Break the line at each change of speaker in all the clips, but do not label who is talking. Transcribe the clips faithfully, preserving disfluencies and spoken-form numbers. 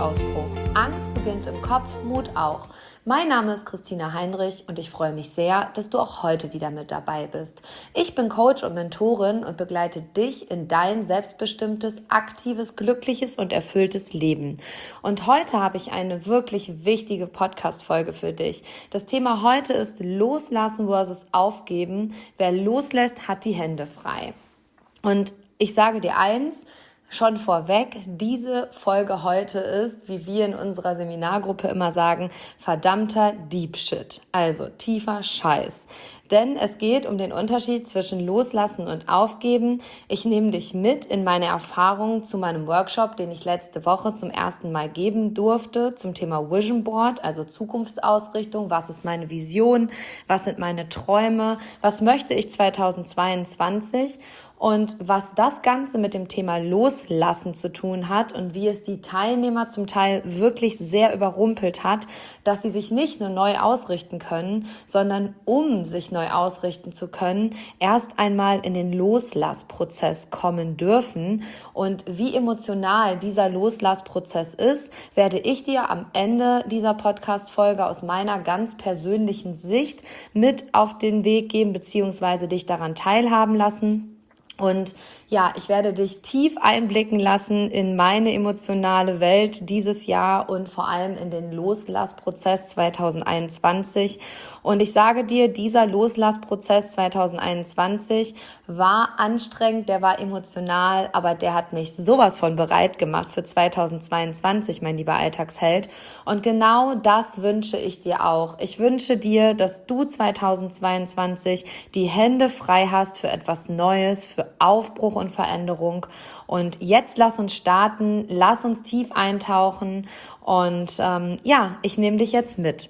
Wutausbruch. Angst beginnt im Kopf, Mut auch. Mein Name ist Christina Heinrich und ich freue mich sehr, dass du auch heute wieder mit dabei bist. Ich bin Coach und Mentorin und begleite dich in dein selbstbestimmtes, aktives, glückliches und erfülltes Leben. Und heute habe ich eine wirklich wichtige Podcast-Folge für dich. Das Thema heute ist Loslassen versus Aufgeben. Wer loslässt, hat die Hände frei. Und ich sage dir eins, schon vorweg, diese Folge heute ist, wie wir in unserer Seminargruppe immer sagen, verdammter Deep Shit, also tiefer Scheiß. Denn es geht um den Unterschied zwischen Loslassen und Aufgeben. Ich nehme dich mit in meine Erfahrungen zu meinem Workshop, den ich letzte Woche zum ersten Mal geben durfte, zum Thema Vision Board, also Zukunftsausrichtung. Was ist meine Vision? Was sind meine Träume? Was möchte ich zweitausendzweiundzwanzig? Und was das Ganze mit dem Thema Loslassen zu tun hat und wie es die Teilnehmer zum Teil wirklich sehr überrumpelt hat, dass sie sich nicht nur neu ausrichten können, sondern um sich neu ausrichten zu können, erst einmal in den Loslassprozess kommen dürfen. Und wie emotional dieser Loslassprozess ist, werde ich dir am Ende dieser Podcast-Folge aus meiner ganz persönlichen Sicht mit auf den Weg geben bzw. dich daran teilhaben lassen. Und ja, ich werde dich tief einblicken lassen in meine emotionale Welt dieses Jahr und vor allem in den Loslassprozess zweitausendeinundzwanzig. Und ich sage dir, dieser Loslassprozess zweitausendeinundzwanzig war anstrengend, der war emotional, aber der hat mich sowas von bereit gemacht für zweitausendzweiundzwanzig, mein lieber Alltagsheld. Und genau das wünsche ich dir auch. Ich wünsche dir, dass du zweitausendzweiundzwanzig die Hände frei hast für etwas Neues, für Aufbruch und Veränderung. Und jetzt lass uns starten, lass uns tief eintauchen und ähm, ja, ich nehme dich jetzt mit.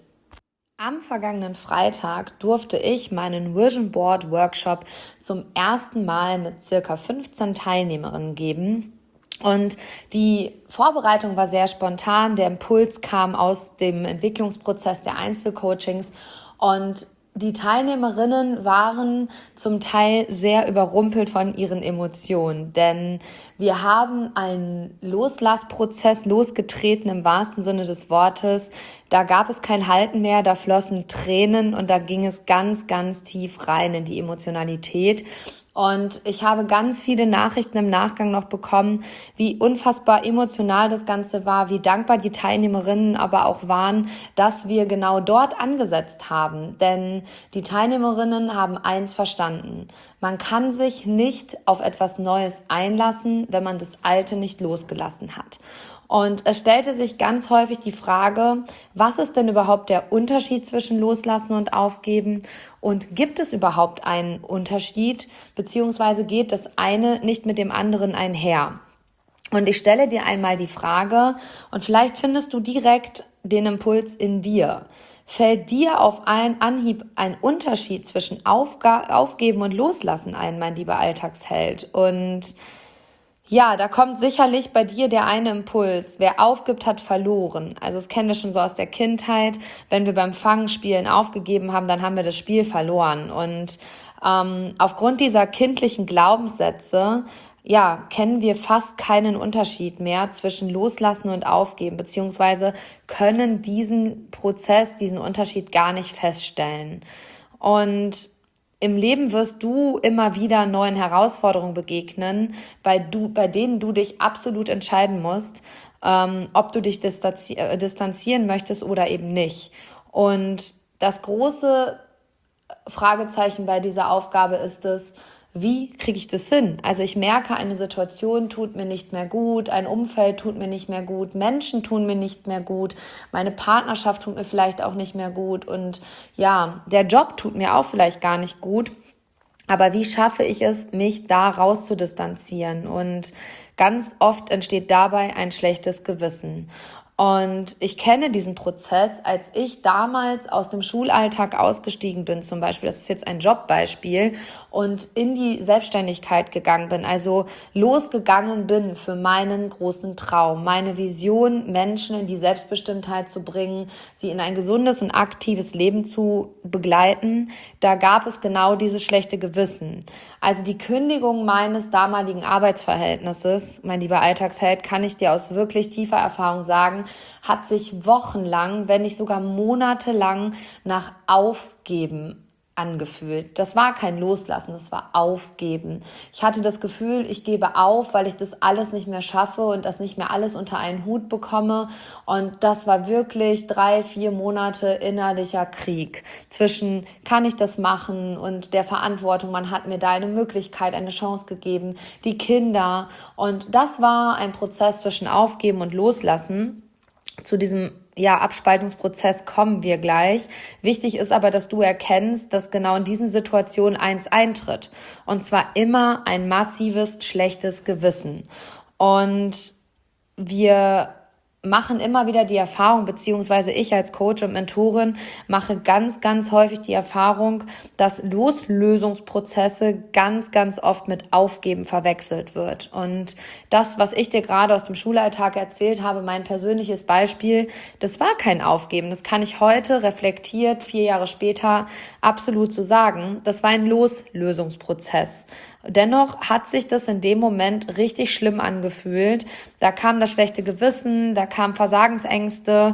Am vergangenen Freitag durfte ich meinen Vision Board Workshop zum ersten Mal mit circa fünfzehn Teilnehmerinnen geben. Und die Vorbereitung war sehr spontan, der Impuls kam aus dem Entwicklungsprozess der Einzelcoachings und die Teilnehmerinnen waren zum Teil sehr überrumpelt von ihren Emotionen, denn wir haben einen Loslassprozess losgetreten im wahrsten Sinne des Wortes. Da gab es kein Halten mehr, da flossen Tränen und da ging es ganz, ganz tief rein in die Emotionalität. Und ich habe ganz viele Nachrichten im Nachgang noch bekommen, wie unfassbar emotional das Ganze war, wie dankbar die Teilnehmerinnen aber auch waren, dass wir genau dort angesetzt haben. Denn die Teilnehmerinnen haben eins verstanden: Man kann sich nicht auf etwas Neues einlassen, wenn man das Alte nicht losgelassen hat. Und es stellte sich ganz häufig die Frage, was ist denn überhaupt der Unterschied zwischen Loslassen und Aufgeben? Und gibt es überhaupt einen Unterschied, beziehungsweise geht das eine nicht mit dem anderen einher? Und ich stelle dir einmal die Frage, und vielleicht findest du direkt den Impuls in dir. Fällt dir auf einen Anhieb ein Unterschied zwischen Aufga- Aufgeben und Loslassen ein, mein lieber Alltagsheld? Und ja, da kommt sicherlich bei dir der eine Impuls: Wer aufgibt, hat verloren. Also das kennen wir schon so aus der Kindheit. Wenn wir beim Fangspielen aufgegeben haben, dann haben wir das Spiel verloren. Und ähm, aufgrund dieser kindlichen Glaubenssätze, ja, kennen wir fast keinen Unterschied mehr zwischen Loslassen und Aufgeben, beziehungsweise können diesen Prozess, diesen Unterschied gar nicht feststellen. Und im Leben wirst du immer wieder neuen Herausforderungen begegnen, bei, du, bei denen du dich absolut entscheiden musst, ähm, ob du dich distanzi- äh, distanzieren möchtest oder eben nicht. Und das große Fragezeichen bei dieser Aufgabe ist es: Wie kriege ich das hin? Also ich merke, eine Situation tut mir nicht mehr gut, ein Umfeld tut mir nicht mehr gut, Menschen tun mir nicht mehr gut, meine Partnerschaft tut mir vielleicht auch nicht mehr gut und ja, der Job tut mir auch vielleicht gar nicht gut. Aber wie schaffe ich es, mich da raus zu distanzieren? Und ganz oft entsteht dabei ein schlechtes Gewissen. Und ich kenne diesen Prozess, als ich damals aus dem Schulalltag ausgestiegen bin, zum Beispiel, das ist jetzt ein Jobbeispiel, und in die Selbstständigkeit gegangen bin, also losgegangen bin für meinen großen Traum, meine Vision, Menschen in die Selbstbestimmtheit zu bringen, sie in ein gesundes und aktives Leben zu begleiten. Da gab es genau dieses schlechte Gewissen. Also die Kündigung meines damaligen Arbeitsverhältnisses, mein lieber Alltagsheld, kann ich dir aus wirklich tiefer Erfahrung sagen, sagen, hat sich wochenlang, wenn nicht sogar monatelang nach Aufgeben angefühlt. Das war kein Loslassen, das war Aufgeben. Ich hatte das Gefühl, ich gebe auf, weil ich das alles nicht mehr schaffe und das nicht mehr alles unter einen Hut bekomme. Und das war wirklich drei, vier Monate innerlicher Krieg zwischen, kann ich das machen, und der Verantwortung. Man hat mir da eine Möglichkeit, eine Chance gegeben, die Kinder. Und das war ein Prozess zwischen Aufgeben und Loslassen. Zu diesem ja, Abspaltungsprozess kommen wir gleich. Wichtig ist aber, dass du erkennst, dass genau in diesen Situationen eins eintritt. Und zwar immer ein massives, schlechtes Gewissen. Und wir machen immer wieder die Erfahrung, beziehungsweise ich als Coach und Mentorin mache ganz, ganz häufig die Erfahrung, dass Loslösungsprozesse ganz, ganz oft mit Aufgeben verwechselt wird. Und das, was ich dir gerade aus dem Schulalltag erzählt habe, mein persönliches Beispiel, das war kein Aufgeben. Das kann ich heute reflektiert, vier Jahre später, absolut so sagen. Das war ein Loslösungsprozess. Dennoch hat sich das in dem Moment richtig schlimm angefühlt. Da kam das schlechte Gewissen, da kamen Versagensängste.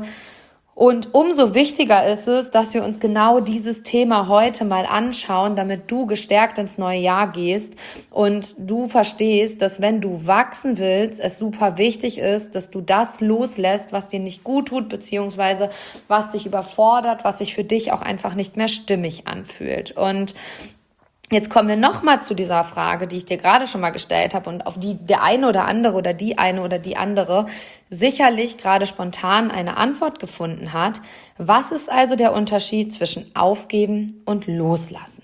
Und umso wichtiger ist es, dass wir uns genau dieses Thema heute mal anschauen, damit du gestärkt ins neue Jahr gehst und du verstehst, dass wenn du wachsen willst, es super wichtig ist, dass du das loslässt, was dir nicht gut tut, beziehungsweise was dich überfordert, was sich für dich auch einfach nicht mehr stimmig anfühlt. Und jetzt kommen wir nochmal zu dieser Frage, die ich dir gerade schon mal gestellt habe und auf die der eine oder andere oder die eine oder die andere sicherlich gerade spontan eine Antwort gefunden hat. Was ist also der Unterschied zwischen Aufgeben und Loslassen?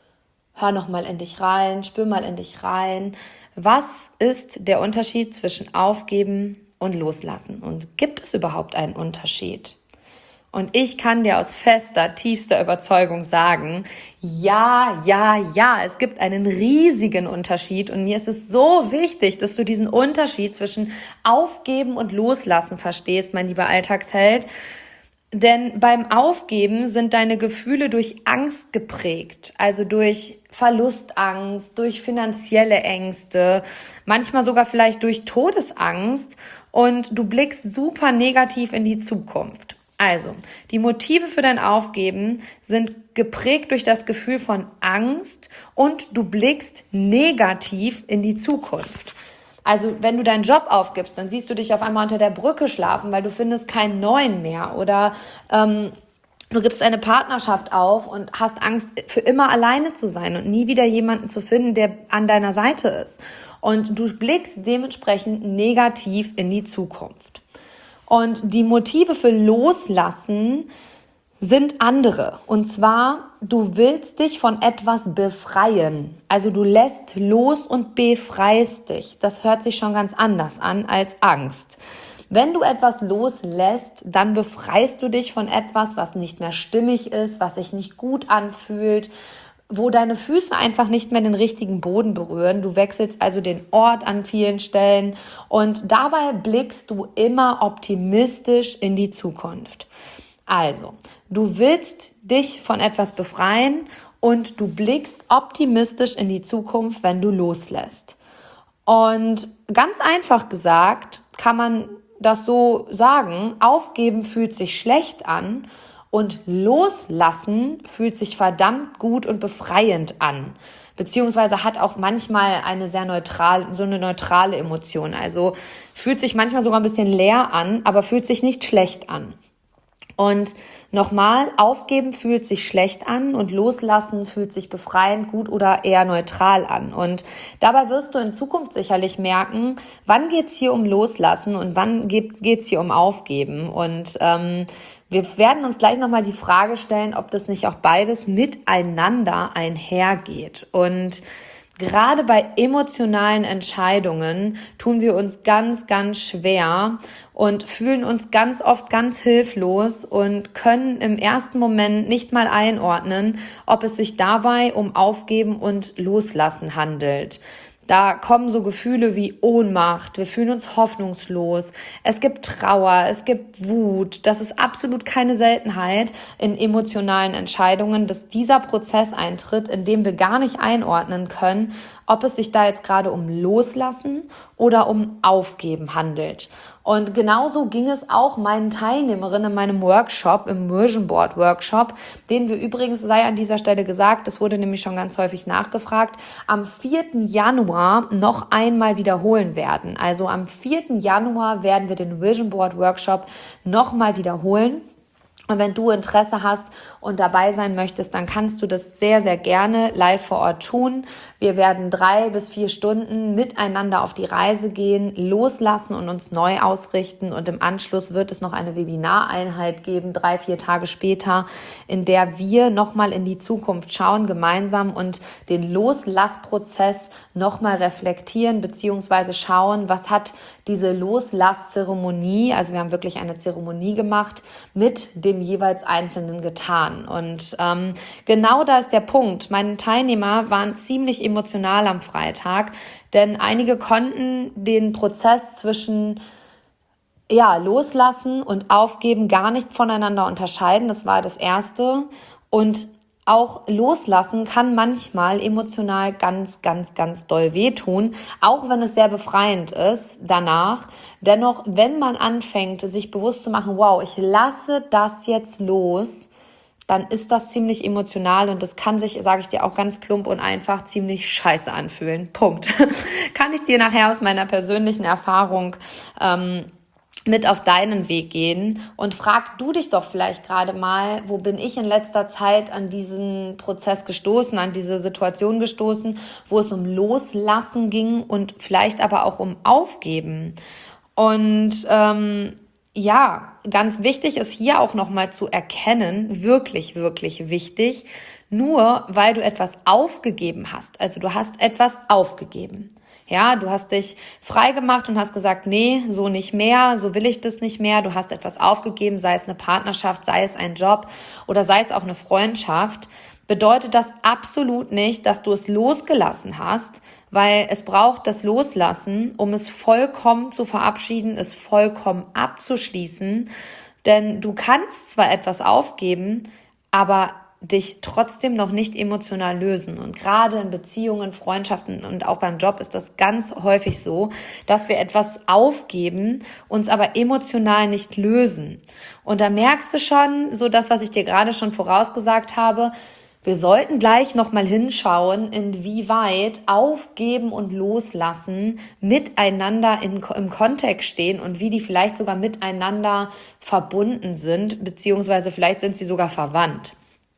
Hör nochmal in dich rein, spür mal in dich rein. Was ist der Unterschied zwischen Aufgeben und Loslassen? Und gibt es überhaupt einen Unterschied? Und ich kann dir aus fester, tiefster Überzeugung sagen, ja, ja, ja, es gibt einen riesigen Unterschied. Und mir ist es so wichtig, dass du diesen Unterschied zwischen Aufgeben und Loslassen verstehst, mein lieber Alltagsheld. Denn beim Aufgeben sind deine Gefühle durch Angst geprägt, also durch Verlustangst, durch finanzielle Ängste, manchmal sogar vielleicht durch Todesangst, und du blickst super negativ in die Zukunft. Also, die Motive für dein Aufgeben sind geprägt durch das Gefühl von Angst und du blickst negativ in die Zukunft. Also, wenn du deinen Job aufgibst, dann siehst du dich auf einmal unter der Brücke schlafen, weil du findest keinen neuen mehr. Oder ähm, du gibst eine Partnerschaft auf und hast Angst, für immer alleine zu sein und nie wieder jemanden zu finden, der an deiner Seite ist. Und du blickst dementsprechend negativ in die Zukunft. Und die Motive für Loslassen sind andere. Und zwar, du willst dich von etwas befreien. Also du lässt los und befreist dich. Das hört sich schon ganz anders an als Angst. Wenn du etwas loslässt, dann befreist du dich von etwas, was nicht mehr stimmig ist, was sich nicht gut anfühlt, wo deine Füße einfach nicht mehr den richtigen Boden berühren. Du wechselst also den Ort an vielen Stellen und dabei blickst du immer optimistisch in die Zukunft. Also, du willst dich von etwas befreien und du blickst optimistisch in die Zukunft, wenn du loslässt. Und ganz einfach gesagt kann man das so sagen: Aufgeben fühlt sich schlecht an und Loslassen fühlt sich verdammt gut und befreiend an. Beziehungsweise hat auch manchmal eine sehr neutral, so eine neutrale Emotion. Also fühlt sich manchmal sogar ein bisschen leer an, aber fühlt sich nicht schlecht an. Und nochmal, Aufgeben fühlt sich schlecht an und Loslassen fühlt sich befreiend, gut oder eher neutral an. Und dabei wirst du in Zukunft sicherlich merken, wann geht's hier um Loslassen und wann geht's hier um Aufgeben. Und ähm, wir werden uns gleich nochmal die Frage stellen, ob das nicht auch beides miteinander einhergeht. Und gerade bei emotionalen Entscheidungen tun wir uns ganz, ganz schwer und fühlen uns ganz oft ganz hilflos und können im ersten Moment nicht mal einordnen, ob es sich dabei um Aufgeben und Loslassen handelt. Da kommen so Gefühle wie Ohnmacht, wir fühlen uns hoffnungslos, es gibt Trauer, es gibt Wut. Das ist absolut keine Seltenheit in emotionalen Entscheidungen, dass dieser Prozess eintritt, in dem wir gar nicht einordnen können, ob es sich da jetzt gerade um Loslassen oder um Aufgeben handelt. Und genauso ging es auch meinen Teilnehmerinnen in meinem Workshop, im Immersion Board Workshop, den wir übrigens, sei an dieser Stelle gesagt, das wurde nämlich schon ganz häufig nachgefragt, am vierten Januar noch einmal wiederholen werden. Also am vierten Januar werden wir den Vision Board Workshop nochmal wiederholen. Und wenn du Interesse hast und dabei sein möchtest, dann kannst du das sehr, sehr gerne live vor Ort tun. Wir werden drei bis vier Stunden miteinander auf die Reise gehen, loslassen und uns neu ausrichten. Und im Anschluss wird es noch eine Webinareinheit geben, drei, vier Tage später, in der wir nochmal in die Zukunft schauen gemeinsam und den Loslassprozess nochmal reflektieren beziehungsweise schauen, was hat diese Loslasszeremonie, also wir haben wirklich eine Zeremonie gemacht, mit dem jeweils Einzelnen getan. Und ähm, genau da ist der Punkt. Meine Teilnehmer waren ziemlich emotional am Freitag, denn einige konnten den Prozess zwischen ja, Loslassen und Aufgeben gar nicht voneinander unterscheiden. Das war das Erste. Und auch Loslassen kann manchmal emotional ganz, ganz, ganz doll wehtun, auch wenn es sehr befreiend ist danach. Dennoch, wenn man anfängt, sich bewusst zu machen, wow, ich lasse das jetzt los, dann ist das ziemlich emotional und das kann sich, sage ich dir auch ganz plump und einfach, ziemlich scheiße anfühlen. Punkt. Kann ich dir nachher aus meiner persönlichen Erfahrung ähm, mit auf deinen Weg gehen und frag du dich doch vielleicht gerade mal, wo bin ich in letzter Zeit an diesen Prozess gestoßen, an diese Situation gestoßen, wo es um Loslassen ging und vielleicht aber auch um Aufgeben. Und ähm, ja, ganz wichtig ist hier auch nochmal zu erkennen, wirklich, wirklich wichtig, nur weil du etwas aufgegeben hast, also du hast etwas aufgegeben. Ja, du hast dich frei gemacht und hast gesagt, nee, so nicht mehr, so will ich das nicht mehr. Du hast etwas aufgegeben, sei es eine Partnerschaft, sei es ein Job oder sei es auch eine Freundschaft. Bedeutet das absolut nicht, dass du es losgelassen hast, weil es braucht das Loslassen, um es vollkommen zu verabschieden, es vollkommen abzuschließen. Denn du kannst zwar etwas aufgeben, aber dich trotzdem noch nicht emotional lösen. Und gerade in Beziehungen, Freundschaften und auch beim Job ist das ganz häufig so, dass wir etwas aufgeben, uns aber emotional nicht lösen. Und da merkst du schon, so das, was ich dir gerade schon vorausgesagt habe, wir sollten gleich nochmal hinschauen, inwieweit Aufgeben und Loslassen miteinander in, im Kontext stehen und wie die vielleicht sogar miteinander verbunden sind, beziehungsweise vielleicht sind sie sogar verwandt.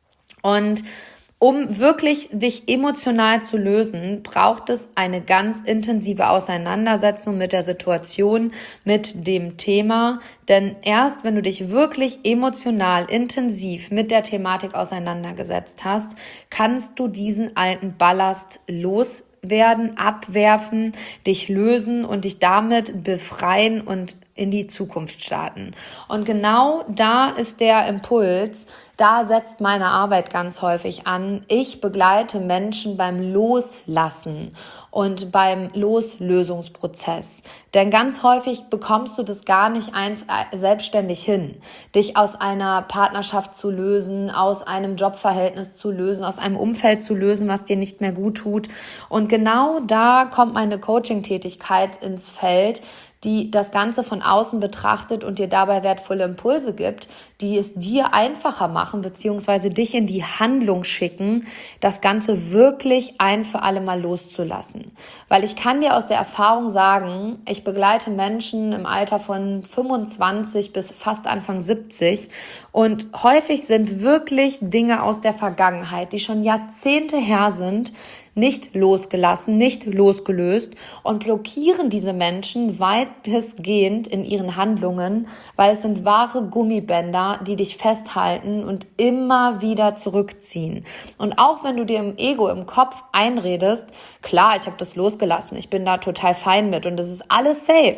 Und um wirklich dich emotional zu lösen, braucht es eine ganz intensive Auseinandersetzung mit der Situation, mit dem Thema. Denn erst wenn du dich wirklich emotional intensiv mit der Thematik auseinandergesetzt hast, kannst du diesen alten Ballast loswerden, abwerfen, dich lösen und dich damit befreien und in die Zukunft starten. Und genau da ist der Impuls, da setzt meine Arbeit ganz häufig an. Ich begleite Menschen beim Loslassen und beim Loslösungsprozess. Denn ganz häufig bekommst du das gar nicht ein, selbstständig hin, dich aus einer Partnerschaft zu lösen, aus einem Jobverhältnis zu lösen, aus einem Umfeld zu lösen, was dir nicht mehr gut tut. Und genau da kommt meine Coaching-Tätigkeit ins Feld, die das Ganze von außen betrachtet und dir dabei wertvolle Impulse gibt, die es dir einfacher machen, beziehungsweise dich in die Handlung schicken, das Ganze wirklich ein für alle Mal loszulassen. Weil ich kann dir aus der Erfahrung sagen, ich begleite Menschen im Alter von fünfundzwanzig bis fast Anfang siebzig und häufig sind wirklich Dinge aus der Vergangenheit, die schon Jahrzehnte her sind, nicht losgelassen, nicht losgelöst und blockieren diese Menschen weitestgehend in ihren Handlungen, weil es sind wahre Gummibänder, die dich festhalten und immer wieder zurückziehen. Und auch wenn du dir im Ego, im Kopf einredest, klar, ich habe das losgelassen, ich bin da total fein mit und das ist alles safe.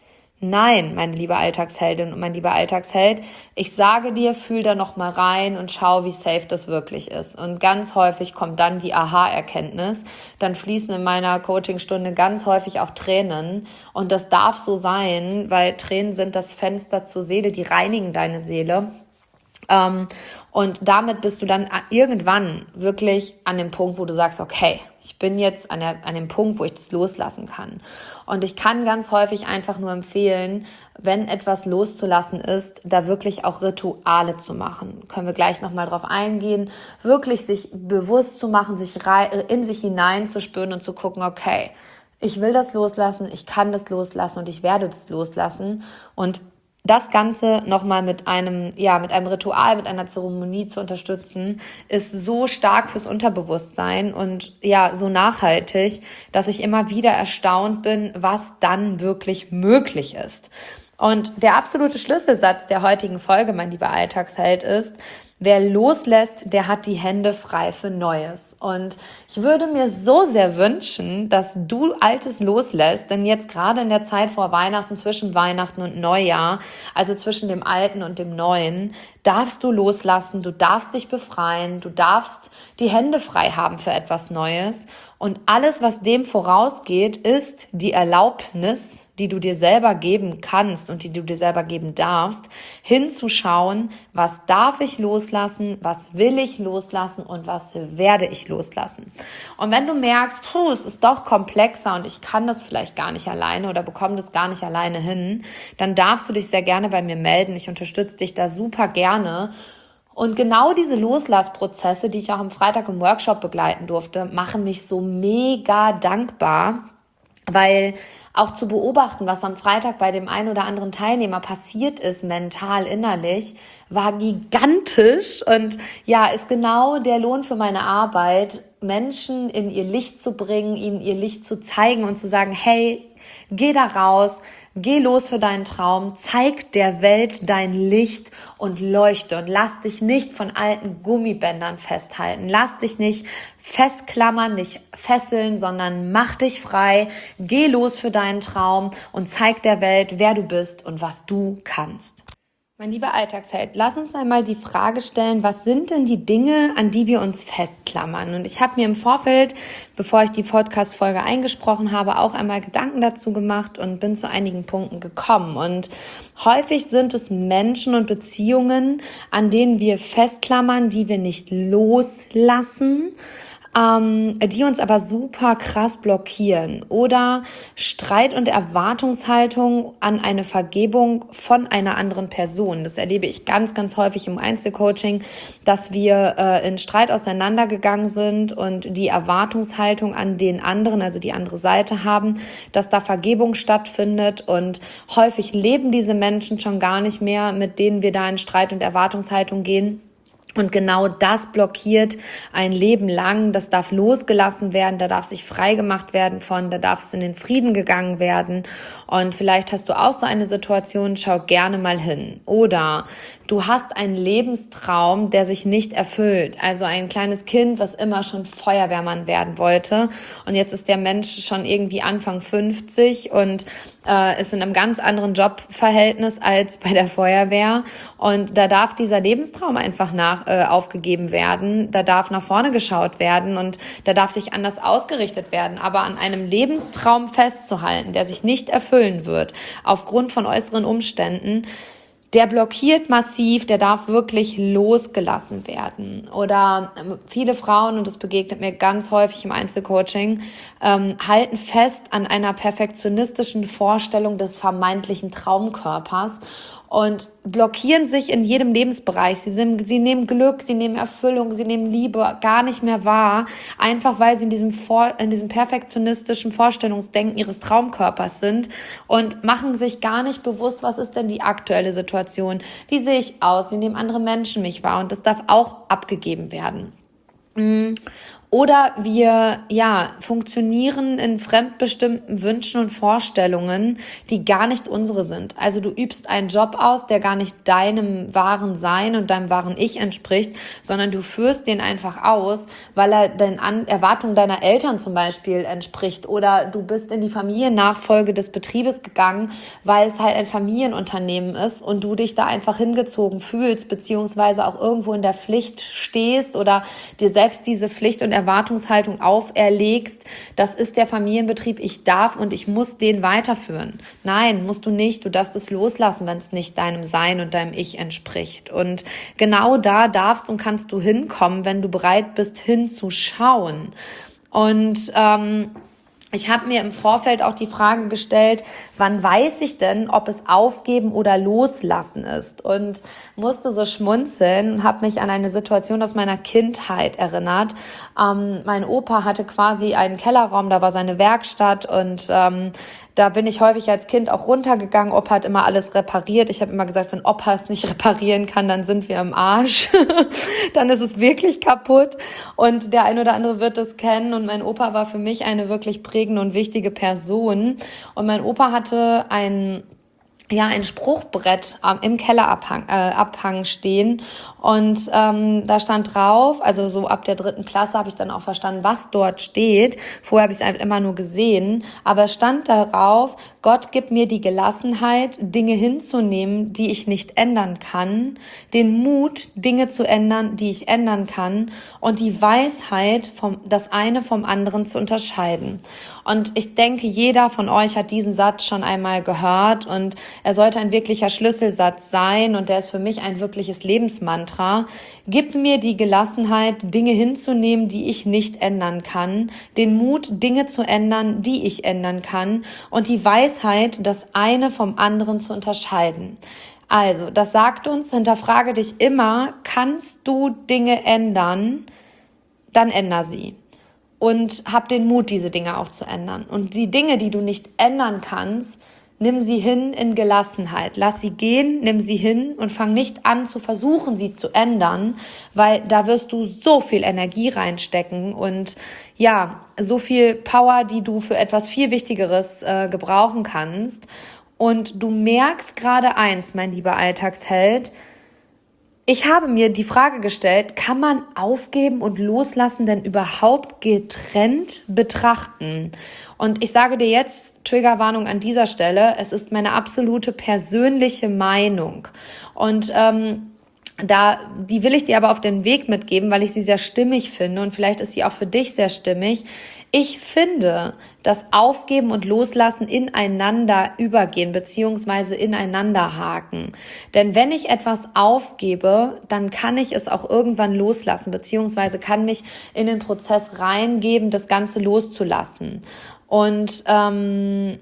Nein, meine liebe Alltagsheldin und mein lieber Alltagsheld, ich sage dir, fühl da noch mal rein und schau, wie safe das wirklich ist. Und ganz häufig kommt dann die Aha-Erkenntnis. Dann fließen in meiner Coachingstunde ganz häufig auch Tränen. Und das darf so sein, weil Tränen sind das Fenster zur Seele, die reinigen deine Seele. Und damit bist du dann irgendwann wirklich an dem Punkt, wo du sagst, okay, Ich bin jetzt an, der, an dem Punkt, wo ich das loslassen kann. Und ich kann ganz häufig einfach nur empfehlen, wenn etwas loszulassen ist, da wirklich auch Rituale zu machen. Können wir gleich nochmal drauf eingehen. Wirklich sich bewusst zu machen, sich in sich hineinzuspüren und zu gucken, okay, ich will das loslassen, ich kann das loslassen und ich werde das loslassen. Und das Ganze nochmal mit einem, ja, mit einem Ritual, mit einer Zeremonie zu unterstützen, ist so stark fürs Unterbewusstsein und ja, so nachhaltig, dass ich immer wieder erstaunt bin, was dann wirklich möglich ist. Und der absolute Schlüsselsatz der heutigen Folge, mein lieber Alltagsheld, ist: Wer loslässt, der hat die Hände frei für Neues. Und ich würde mir so sehr wünschen, dass du Altes loslässt, denn jetzt gerade in der Zeit vor Weihnachten, zwischen Weihnachten und Neujahr, also zwischen dem Alten und dem Neuen, darfst du loslassen, du darfst dich befreien, du darfst die Hände frei haben für etwas Neues. Und alles, was dem vorausgeht, ist die Erlaubnis, die du dir selber geben kannst und die du dir selber geben darfst, hinzuschauen, was darf ich loslassen, was will ich loslassen und was werde ich loslassen. Und wenn du merkst, puh, es ist doch komplexer und ich kann das vielleicht gar nicht alleine oder bekomme das gar nicht alleine hin, dann darfst du dich sehr gerne bei mir melden. Ich unterstütze dich da super gerne. Und genau diese Loslassprozesse, die ich auch am Freitag im Workshop begleiten durfte, machen mich so mega dankbar, weil auch zu beobachten, was am Freitag bei dem einen oder anderen Teilnehmer passiert ist, mental, innerlich, war gigantisch und ja, ist genau der Lohn für meine Arbeit, Menschen in ihr Licht zu bringen, ihnen ihr Licht zu zeigen und zu sagen, hey, geh da raus, geh los für deinen Traum, zeig der Welt dein Licht und leuchte und lass dich nicht von alten Gummibändern festhalten. Lass dich nicht festklammern, nicht fesseln, sondern mach dich frei, geh los für deinen Traum und zeig der Welt, wer du bist und was du kannst. Mein lieber Alltagsheld, lass uns einmal die Frage stellen, was sind denn die Dinge, an die wir uns festklammern? Und ich habe mir im Vorfeld, bevor ich die Podcast-Folge eingesprochen habe, auch einmal Gedanken dazu gemacht und bin zu einigen Punkten gekommen. Und häufig sind es Menschen und Beziehungen, an denen wir festklammern, die wir nicht loslassen, Ähm, die uns aber super krass blockieren, oder Streit und Erwartungshaltung an eine Vergebung von einer anderen Person. Das erlebe ich ganz, ganz häufig im Einzelcoaching, dass wir äh, in Streit auseinandergegangen sind und die Erwartungshaltung an den anderen, also die andere Seite haben, dass da Vergebung stattfindet, und häufig leben diese Menschen schon gar nicht mehr, mit denen wir da in Streit und Erwartungshaltung gehen. Und genau das blockiert ein Leben lang. Das darf losgelassen werden, da darf sich frei gemacht werden von, da darf es in den Frieden gegangen werden. Und vielleicht hast du auch so eine Situation, schau gerne mal hin. Oder du hast einen Lebenstraum, der sich nicht erfüllt. Also ein kleines Kind, was immer schon Feuerwehrmann werden wollte. Und jetzt ist der Mensch schon irgendwie Anfang fünfzig und äh, ist in einem ganz anderen Jobverhältnis als bei der Feuerwehr. Und da darf dieser Lebenstraum einfach nach äh, aufgegeben werden. Da darf nach vorne geschaut werden und da darf sich anders ausgerichtet werden. Aber an einem Lebenstraum festzuhalten, der sich nicht erfüllen wird, aufgrund von äußeren Umständen, der blockiert massiv, der darf wirklich losgelassen werden. Oder viele Frauen, und das begegnet mir ganz häufig im Einzelcoaching, ähm, halten fest an einer perfektionistischen Vorstellung des vermeintlichen Traumkörpers und blockieren sich in jedem Lebensbereich. Sie, sind, sie nehmen Glück, sie nehmen Erfüllung, sie nehmen Liebe gar nicht mehr wahr, einfach weil sie in diesem, Vor- in diesem perfektionistischen Vorstellungsdenken ihres Traumkörpers sind und machen sich gar nicht bewusst, was ist denn die aktuelle Situation, wie sehe ich aus, wie nehmen andere Menschen mich wahr, und das darf auch abgegeben werden. Oder wir ja funktionieren in fremdbestimmten Wünschen und Vorstellungen, die gar nicht unsere sind. Also du übst einen Job aus, der gar nicht deinem wahren Sein und deinem wahren Ich entspricht, sondern du führst den einfach aus, weil er den An- Erwartungen deiner Eltern zum Beispiel entspricht. Oder du bist in die Familiennachfolge des Betriebes gegangen, weil es halt ein Familienunternehmen ist und du dich da einfach hingezogen fühlst, beziehungsweise auch irgendwo in der Pflicht stehst oder dir selbst diese Pflicht und Erwartungshaltung auferlegst, das ist der Familienbetrieb, ich darf und ich muss den weiterführen. Nein, musst du nicht. Du darfst es loslassen, wenn es nicht deinem Sein und deinem Ich entspricht. Und genau da darfst und kannst du hinkommen, wenn du bereit bist, hinzuschauen. Und ähm, ich habe mir im Vorfeld auch die Frage gestellt, wann weiß ich denn, ob es aufgeben oder loslassen ist? Und musste so schmunzeln und habe mich an eine Situation aus meiner Kindheit erinnert. Ähm, mein Opa hatte quasi einen Kellerraum, da war seine Werkstatt und ähm, da bin ich häufig als Kind auch runtergegangen. Opa hat immer alles repariert. Ich habe immer gesagt, wenn Opa es nicht reparieren kann, dann sind wir im Arsch. Dann ist es wirklich kaputt. Und der ein oder andere wird es kennen. Und mein Opa war für mich eine wirklich prägende und wichtige Person. Und mein Opa hatte ein ja ein Spruchbrett ähm, im Kellerabhang äh, Abhang stehen und ähm, da stand drauf, also so ab der dritten Klasse habe ich dann auch verstanden, was dort steht. Vorher habe ich es einfach immer nur gesehen, aber es stand darauf: Gott gibt mir die Gelassenheit, Dinge hinzunehmen, die ich nicht ändern kann, den Mut, Dinge zu ändern, die ich ändern kann, und die Weisheit, vom das eine vom anderen zu unterscheiden. Und ich denke, jeder von euch hat diesen Satz schon einmal gehört und er sollte ein wirklicher Schlüsselsatz sein und der ist für mich ein wirkliches Lebensmantra. Gib mir die Gelassenheit, Dinge hinzunehmen, die ich nicht ändern kann, den Mut, Dinge zu ändern, die ich ändern kann, und die Weisheit, das eine vom anderen zu unterscheiden. Also, das sagt uns, hinterfrage dich immer: Kannst du Dinge ändern? Dann änder sie. Und hab den Mut, diese Dinge auch zu ändern. Und die Dinge, die du nicht ändern kannst, nimm sie hin in Gelassenheit. Lass sie gehen, nimm sie hin und fang nicht an zu versuchen, sie zu ändern, weil da wirst du so viel Energie reinstecken und ja, so viel Power, die du für etwas viel Wichtigeres äh, gebrauchen kannst. Und du merkst gerade eins, mein lieber Alltagsheld: Ich habe mir die Frage gestellt, kann man Aufgeben und Loslassen denn überhaupt getrennt betrachten? Und ich sage dir jetzt, Triggerwarnung an dieser Stelle, es ist meine absolute persönliche Meinung. Und ähm, da, die will ich dir aber auf den Weg mitgeben, weil ich sie sehr stimmig finde und vielleicht ist sie auch für dich sehr stimmig. Ich finde, dass Aufgeben und Loslassen ineinander übergehen beziehungsweise ineinander haken. Denn wenn ich etwas aufgebe, dann kann ich es auch irgendwann loslassen beziehungsweise kann mich in den Prozess reingeben, das Ganze loszulassen. Und ähm,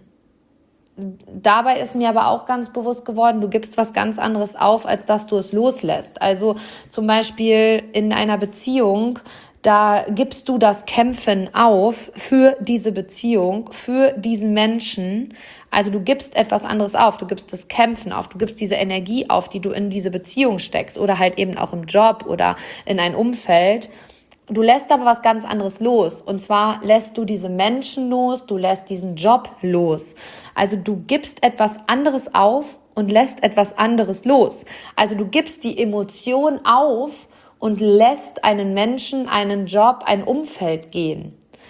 dabei ist mir aber auch ganz bewusst geworden, du gibst was ganz anderes auf, als dass du es loslässt. Also zum Beispiel in einer Beziehung, da gibst du das Kämpfen auf für diese Beziehung, für diesen Menschen. Also du gibst etwas anderes auf, du gibst das Kämpfen auf, du gibst diese Energie auf, die du in diese Beziehung steckst oder halt eben auch im Job oder in ein Umfeld. Du lässt aber was ganz anderes los. Und zwar lässt du diese Menschen los, du lässt diesen Job los. Also du gibst etwas anderes auf und lässt etwas anderes los. Also du gibst die Emotion auf und lässt einen Menschen, einen Job, ein Umfeld gehen.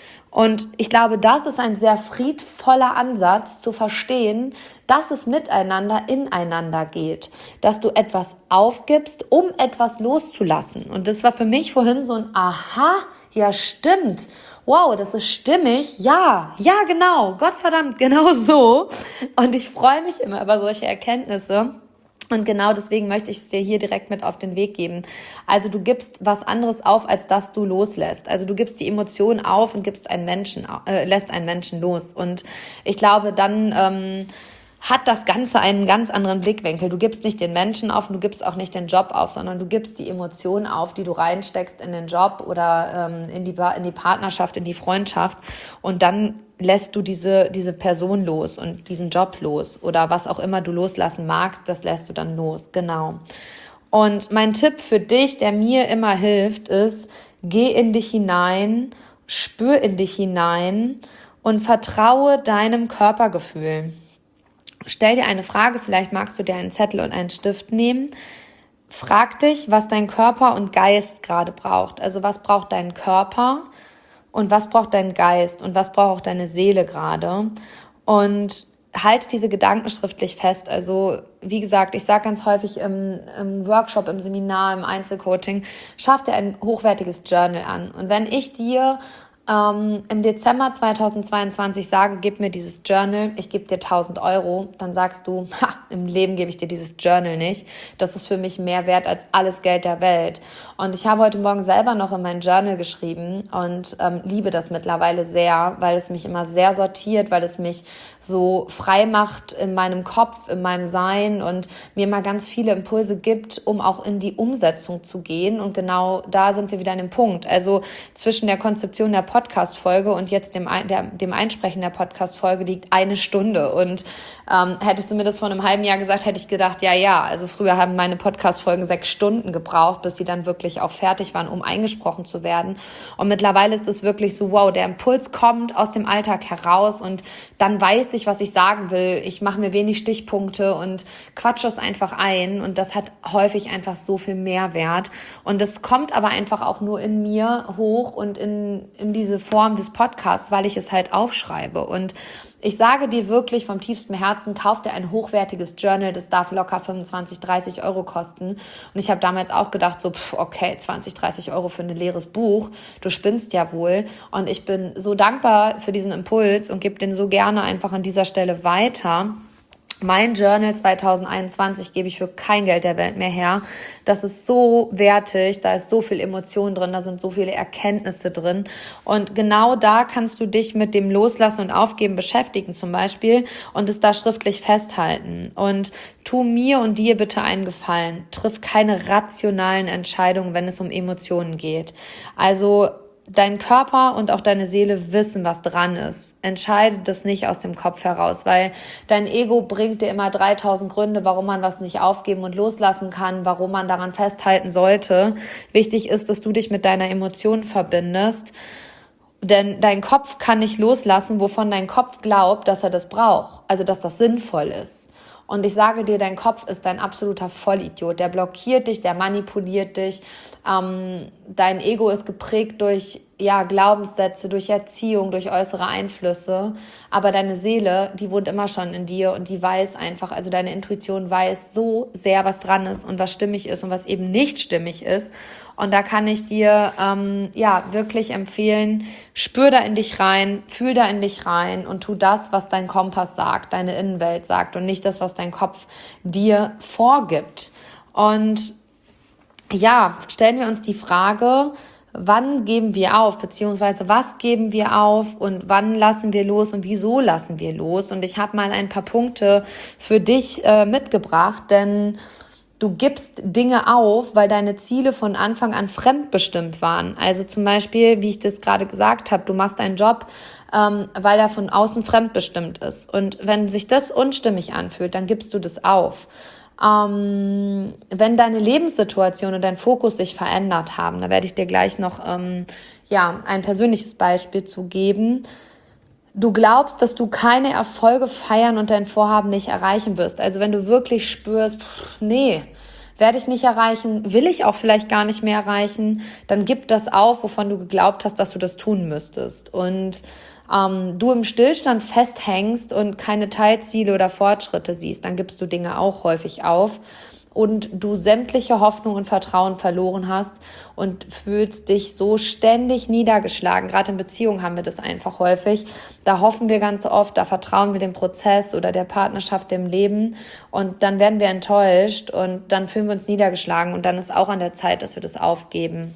Und ich glaube, das ist ein sehr friedvoller Ansatz, zu verstehen, dass es miteinander ineinander geht. Dass du etwas aufgibst, um etwas loszulassen. Und das war für mich vorhin so ein Aha, ja stimmt. Wow, das ist stimmig. Ja, ja genau, Gottverdammt, genau so. Und ich freue mich immer über solche Erkenntnisse. Und genau deswegen möchte ich es dir hier direkt mit auf den Weg geben. Also du gibst was anderes auf, als dass du loslässt. Also du gibst die Emotionen auf und gibst einen Menschen, äh, lässt einen Menschen los. Und ich glaube, dann ähm, hat das Ganze einen ganz anderen Blickwinkel. Du gibst nicht den Menschen auf und du gibst auch nicht den Job auf, sondern du gibst die Emotionen auf, die du reinsteckst in den Job oder ähm, in die in die Partnerschaft, in die Freundschaft. Und dann lässt du diese diese Person los und diesen Job los oder was auch immer du loslassen magst, das lässt du dann los, genau. Und mein Tipp für dich, der mir immer hilft, ist: Geh in dich hinein, spür in dich hinein und vertraue deinem Körpergefühl. Stell dir eine Frage, vielleicht magst du dir einen Zettel und einen Stift nehmen. Frag dich, was dein Körper und Geist gerade braucht. Also was braucht dein Körper und was braucht dein Geist und was braucht auch deine Seele gerade? Und halte diese Gedanken schriftlich fest. Also wie gesagt, ich sage ganz häufig im, im Workshop, im Seminar, im Einzelcoaching, schaff dir ein hochwertiges Journal an. Und wenn ich dir ähm, im Dezember zweitausendzweiundzwanzig sage, gib mir dieses Journal, ich gebe dir tausend Euro, dann sagst du, ha, im Leben gebe ich dir dieses Journal nicht. Das ist für mich mehr wert als alles Geld der Welt. Und ich habe heute Morgen selber noch in mein Journal geschrieben und ähm, liebe das mittlerweile sehr, weil es mich immer sehr sortiert, weil es mich so frei macht in meinem Kopf, in meinem Sein und mir mal ganz viele Impulse gibt, um auch in die Umsetzung zu gehen. Und genau da sind wir wieder an dem Punkt. Also zwischen der Konzeption der Podcast-Folge und jetzt dem, der, dem Einsprechen der Podcast-Folge liegt eine Stunde. Und ähm, hättest du mir das vor einem halben Jahr gesagt, hätte ich gedacht, ja, ja. Also früher haben meine Podcast-Folgen sechs Stunden gebraucht, bis sie dann wirklich auch fertig waren, um eingesprochen zu werden. Und mittlerweile ist es wirklich so, wow, der Impuls kommt aus dem Alltag heraus und dann weiß ich, was ich sagen will. Ich mache mir wenig Stichpunkte und quatsche es einfach ein. Und das hat häufig einfach so viel Mehrwert. Und das kommt aber einfach auch nur in mir hoch und in, in diese Form des Podcasts, weil ich es halt aufschreibe. Und ich sage dir wirklich vom tiefsten Herzen, kauf dir ein hochwertiges Journal, das darf locker fünfundzwanzig, dreißig Euro kosten. Und ich habe damals auch gedacht, so, pff, okay, zwanzig, dreißig Euro für ein leeres Buch, du spinnst ja wohl. Und ich bin so dankbar für diesen Impuls und gebe den so gerne einfach an dieser Stelle weiter. Mein Journal zweitausendeinundzwanzig gebe ich für kein Geld der Welt mehr her. Das ist so wertig, da ist so viel Emotion drin, da sind so viele Erkenntnisse drin. Und genau da kannst du dich mit dem Loslassen und Aufgeben beschäftigen zum Beispiel und es da schriftlich festhalten. Und tu mir und dir bitte einen Gefallen. Triff keine rationalen Entscheidungen, wenn es um Emotionen geht. Also dein Körper und auch deine Seele wissen, was dran ist. Entscheide das nicht aus dem Kopf heraus, weil dein Ego bringt dir immer dreitausend Gründe, warum man was nicht aufgeben und loslassen kann, warum man daran festhalten sollte. Wichtig ist, dass du dich mit deiner Emotion verbindest, denn dein Kopf kann nicht loslassen, wovon dein Kopf glaubt, dass er das braucht, also dass das sinnvoll ist. Und ich sage dir, dein Kopf ist ein absoluter Vollidiot. Der blockiert dich, der manipuliert dich. Ähm, dein Ego ist geprägt durch ja, Glaubenssätze, durch Erziehung, durch äußere Einflüsse. Aber deine Seele, die wohnt immer schon in dir und die weiß einfach, also deine Intuition weiß so sehr, was dran ist und was stimmig ist und was eben nicht stimmig ist. Und da kann ich dir ähm, ja wirklich empfehlen, spür da in dich rein, fühl da in dich rein und tu das, was dein Kompass sagt, deine Innenwelt sagt und nicht das, was dein Kopf dir vorgibt. Und ja, stellen wir uns die Frage, wann geben wir auf, beziehungsweise was geben wir auf und wann lassen wir los und wieso lassen wir los? Und ich habe mal ein paar Punkte für dich äh, mitgebracht, denn du gibst Dinge auf, weil deine Ziele von Anfang an fremdbestimmt waren. Also zum Beispiel, wie ich das gerade gesagt habe, du machst einen Job, ähm, weil er von außen fremdbestimmt ist. Und wenn sich das unstimmig anfühlt, dann gibst du das auf. Ähm, wenn deine Lebenssituation und dein Fokus sich verändert haben, da werde ich dir gleich noch ähm, ja, ein persönliches Beispiel zu geben. Du glaubst, dass du keine Erfolge feiern und dein Vorhaben nicht erreichen wirst. Also wenn du wirklich spürst, pff, nee, werde ich nicht erreichen, will ich auch vielleicht gar nicht mehr erreichen, dann gib das auf, wovon du geglaubt hast, dass du das tun müsstest. Und ähm, du im Stillstand festhängst und keine Teilziele oder Fortschritte siehst, dann gibst du Dinge auch häufig auf. Und du sämtliche Hoffnung und Vertrauen verloren hast und fühlst dich so ständig niedergeschlagen. Gerade in Beziehungen haben wir das einfach häufig. Da hoffen wir ganz oft, da vertrauen wir dem Prozess oder der Partnerschaft, dem Leben und dann werden wir enttäuscht und dann fühlen wir uns niedergeschlagen und dann ist auch an der Zeit, dass wir das aufgeben.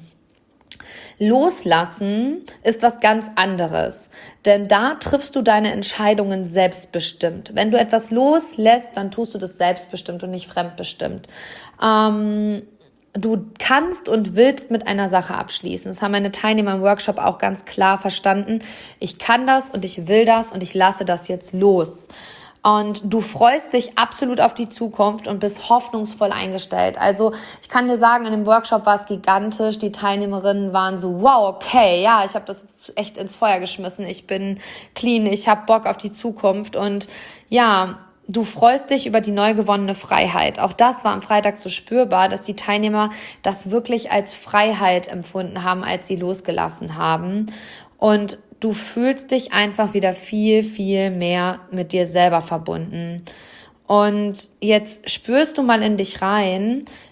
Loslassen ist was ganz anderes, denn da triffst du deine Entscheidungen selbstbestimmt. Wenn du etwas loslässt, dann tust du das selbstbestimmt und nicht fremdbestimmt. Ähm, du kannst und willst mit einer Sache abschließen. Das haben meine Teilnehmer im Workshop auch ganz klar verstanden. Ich kann das und ich will das und ich lasse das jetzt los. Und du freust dich absolut auf die Zukunft und bist hoffnungsvoll eingestellt. Also ich kann dir sagen, in dem Workshop war es gigantisch. Die Teilnehmerinnen waren so, wow, okay, ja, ich habe das jetzt echt ins Feuer geschmissen. Ich bin clean, ich habe Bock auf die Zukunft. Und ja, du freust dich über die neu gewonnene Freiheit. Auch das war am Freitag so spürbar, dass die Teilnehmer das wirklich als Freiheit empfunden haben, als sie losgelassen haben. Und du fühlst dich einfach wieder viel, viel mehr mit dir selber verbunden. Und jetzt spürst du mal in dich rein,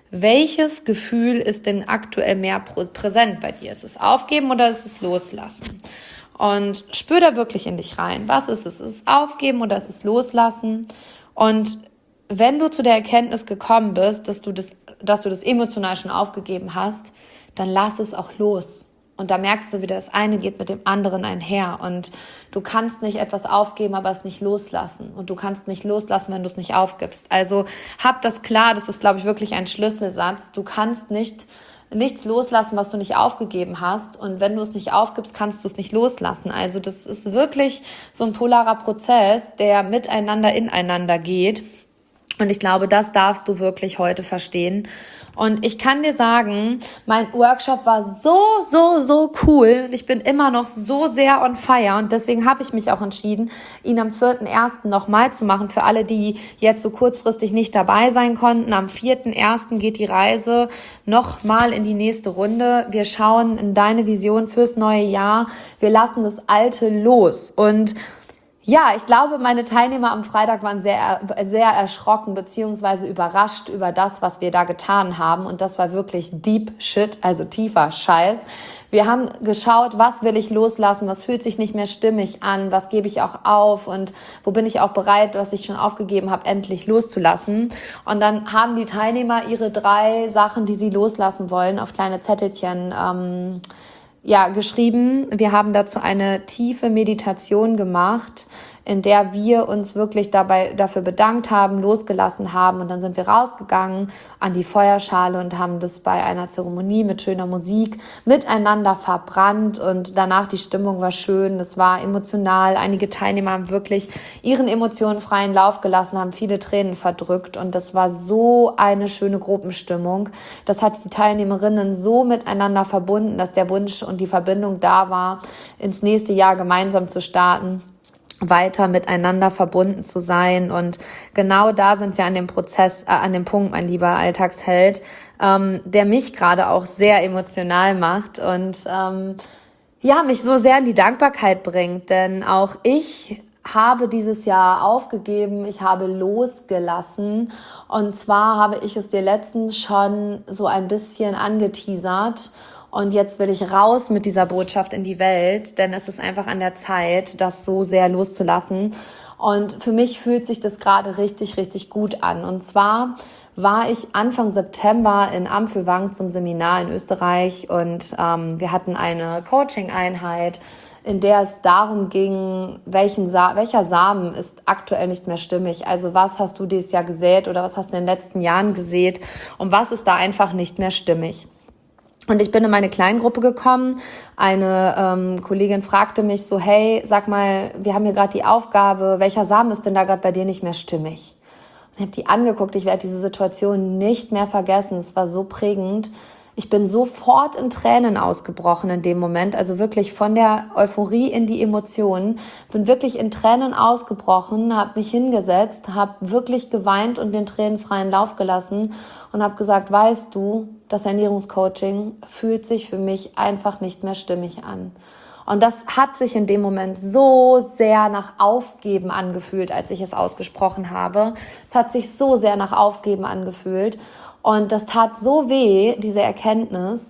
welches Gefühl ist denn aktuell mehr präsent bei dir? Ist es Aufgeben oder ist es Loslassen? Und spür da wirklich in dich rein. Was ist es? Ist es Aufgeben oder ist es Loslassen? Und wenn du zu der Erkenntnis gekommen bist, dass du das, dass du das emotional schon aufgegeben hast, dann lass es auch los. Und da merkst du, wie das eine geht mit dem anderen einher. Und du kannst nicht etwas aufgeben, aber es nicht loslassen. Und du kannst nicht loslassen, wenn du es nicht aufgibst. Also hab das klar, das ist, glaube ich, wirklich ein Schlüsselsatz. Du kannst nicht nichts loslassen, was du nicht aufgegeben hast. Und wenn du es nicht aufgibst, kannst du es nicht loslassen. Also das ist wirklich so ein polarer Prozess, der miteinander ineinander geht. Und ich glaube, das darfst du wirklich heute verstehen. Und ich kann dir sagen, mein Workshop war so, so, so cool. Und ich bin immer noch so sehr on fire. Und deswegen habe ich mich auch entschieden, ihn am vierten ersten nochmal zu machen. Für alle, die jetzt so kurzfristig nicht dabei sein konnten. Am vierten ersten geht die Reise nochmal in die nächste Runde. Wir schauen in deine Vision fürs neue Jahr. Wir lassen das Alte los. Und ja, ich glaube, meine Teilnehmer am Freitag waren sehr, sehr erschrocken beziehungsweise überrascht über das, was wir da getan haben. Und das war wirklich deep shit, also tiefer Scheiß. Wir haben geschaut, was will ich loslassen, was fühlt sich nicht mehr stimmig an, was gebe ich auch auf und wo bin ich auch bereit, was ich schon aufgegeben habe, endlich loszulassen. Und dann haben die Teilnehmer ihre drei Sachen, die sie loslassen wollen, auf kleine Zettelchen ähm, ja, geschrieben. Wir haben dazu eine tiefe Meditation gemacht, in der wir uns wirklich dabei dafür bedankt haben, losgelassen haben und dann sind wir rausgegangen an die Feuerschale und haben das bei einer Zeremonie mit schöner Musik miteinander verbrannt und danach die Stimmung war schön, es war emotional. Einige Teilnehmer haben wirklich ihren Emotionen freien Lauf gelassen, haben viele Tränen verdrückt und das war so eine schöne Gruppenstimmung. Das hat die Teilnehmerinnen so miteinander verbunden, dass der Wunsch und die Verbindung da war, ins nächste Jahr gemeinsam zu starten, weiter miteinander verbunden zu sein. Und genau da sind wir an dem Prozess, äh, an dem Punkt, mein lieber Alltagsheld, ähm, der mich gerade auch sehr emotional macht und ähm, ja, mich so sehr in die Dankbarkeit bringt. Denn auch ich habe dieses Jahr aufgegeben, ich habe losgelassen. Und zwar habe ich es dir letztens schon so ein bisschen angeteasert. Und jetzt will ich raus mit dieser Botschaft in die Welt, denn es ist einfach an der Zeit, das so sehr loszulassen. Und für mich fühlt sich das gerade richtig, richtig gut an. Und zwar war ich Anfang September in Ampelwang zum Seminar in Österreich und ähm, wir hatten eine Coaching-Einheit, in der es darum ging, welchen Sa- welcher Samen ist aktuell nicht mehr stimmig. Also was hast du dieses Jahr gesät oder was hast du in den letzten Jahren gesät und was ist da einfach nicht mehr stimmig? Und ich bin in meine Kleingruppe gekommen. Eine ähm, Kollegin fragte mich so, hey, sag mal, wir haben hier gerade die Aufgabe, welcher Samen ist denn da gerade bei dir nicht mehr stimmig? Und ich habe die angeguckt, ich werde diese Situation nicht mehr vergessen. Es war so prägend. Ich bin sofort in Tränen ausgebrochen in dem Moment, also wirklich von der Euphorie in die Emotionen. Bin wirklich in Tränen ausgebrochen, habe mich hingesetzt, habe wirklich geweint und den Tränen freien Lauf gelassen und habe gesagt, weißt du, das Ernährungscoaching fühlt sich für mich einfach nicht mehr stimmig an. Und das hat sich in dem Moment so sehr nach Aufgeben angefühlt, als ich es ausgesprochen habe. Es hat sich so sehr nach Aufgeben angefühlt. Und das tat so weh, diese Erkenntnis.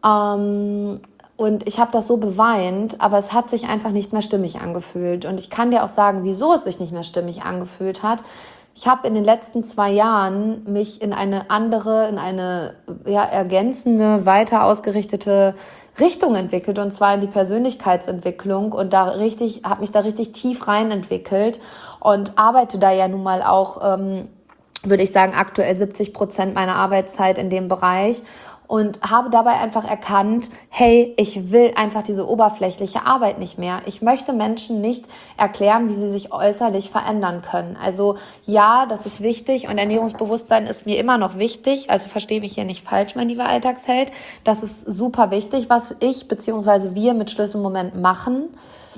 Ähm, und ich habe das so beweint, aber es hat sich einfach nicht mehr stimmig angefühlt. Und ich kann dir auch sagen, wieso es sich nicht mehr stimmig angefühlt hat. Ich habe in den letzten zwei Jahren mich in eine andere, in eine ja, ergänzende, weiter ausgerichtete Richtung entwickelt, und zwar in die Persönlichkeitsentwicklung, und da richtig, habe mich da richtig tief rein entwickelt und arbeite da ja nun mal auch, ähm, würde ich sagen, aktuell siebzig Prozent meiner Arbeitszeit in dem Bereich und habe dabei einfach erkannt, hey, ich will einfach diese oberflächliche Arbeit nicht mehr. Ich möchte Menschen nicht erklären, wie sie sich äußerlich verändern können. Also ja, das ist wichtig und Ernährungsbewusstsein ist mir immer noch wichtig. Also verstehe mich hier nicht falsch, mein lieber Alltagsheld. Das ist super wichtig, was ich bzw. wir mit Schlüsselmoment machen.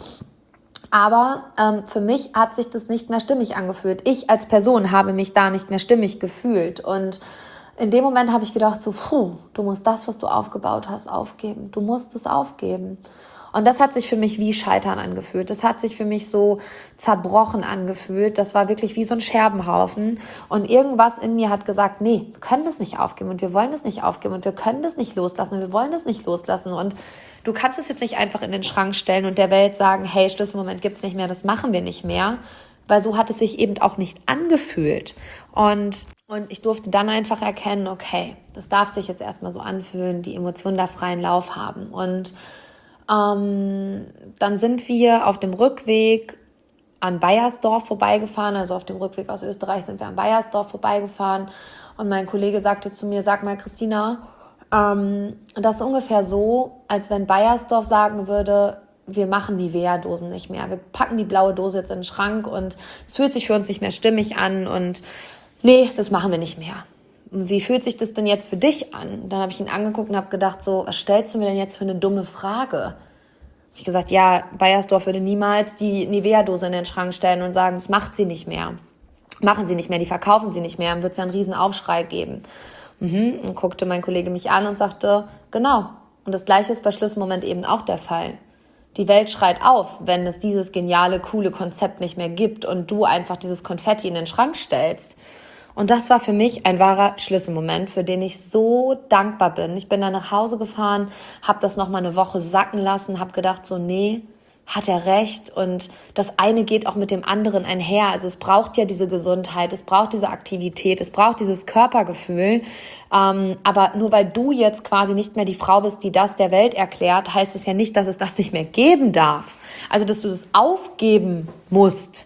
Aber ähm, für mich hat sich das nicht mehr stimmig angefühlt. Ich als Person habe mich da nicht mehr stimmig gefühlt. Und in dem Moment habe ich gedacht, so, puh, du musst das, was du aufgebaut hast, aufgeben. Du musst es aufgeben. Und das hat sich für mich wie Scheitern angefühlt. Das hat sich für mich so zerbrochen angefühlt. Das war wirklich wie so ein Scherbenhaufen. Und irgendwas in mir hat gesagt, nee, wir können das nicht aufgeben und wir wollen das nicht aufgeben und wir können das nicht loslassen und wir wollen das nicht loslassen. Und du kannst es jetzt nicht einfach in den Schrank stellen und der Welt sagen, hey, Schlüsselmoment gibt's nicht mehr, das machen wir nicht mehr. Weil so hat es sich eben auch nicht angefühlt. Und, und ich durfte dann einfach erkennen, okay, das darf sich jetzt erstmal so anfühlen, die Emotionen da freien Lauf haben. Und ähm, dann sind wir auf dem Rückweg an Baiersdorf vorbeigefahren, also auf dem Rückweg aus Österreich sind wir an Baiersdorf vorbeigefahren und mein Kollege sagte zu mir, sag mal Christina, ähm, das ist ungefähr so, als wenn Baiersdorf sagen würde, wir machen die Nivea-Dosen nicht mehr, wir packen die blaue Dose jetzt in den Schrank und es fühlt sich für uns nicht mehr stimmig an und nee, das machen wir nicht mehr. Und wie fühlt sich das denn jetzt für dich an? Und dann habe ich ihn angeguckt und habe gedacht, so, was stellst du mir denn jetzt für eine dumme Frage? Hab ich gesagt, ja, Baiersdorf würde niemals die Nivea-Dose in den Schrank stellen und sagen, das macht sie nicht mehr. Machen sie nicht mehr, die verkaufen sie nicht mehr, dann wird es ja einen riesen Aufschrei geben. Mhm. Und guckte mein Kollege mich an und sagte, genau. Und das Gleiche ist bei Schlüsselmoment eben auch der Fall. Die Welt schreit auf, wenn es dieses geniale, coole Konzept nicht mehr gibt und du einfach dieses Konfetti in den Schrank stellst. Und das war für mich ein wahrer Schlüsselmoment, für den ich so dankbar bin. Ich bin dann nach Hause gefahren, habe das nochmal eine Woche sacken lassen, habe gedacht so, nee, hat er recht und das eine geht auch mit dem anderen einher. Also es braucht ja diese Gesundheit, es braucht diese Aktivität, es braucht dieses Körpergefühl. Ähm, aber nur weil du jetzt quasi nicht mehr die Frau bist, die das der Welt erklärt, heißt es ja nicht, dass es das nicht mehr geben darf. Also dass du das aufgeben musst.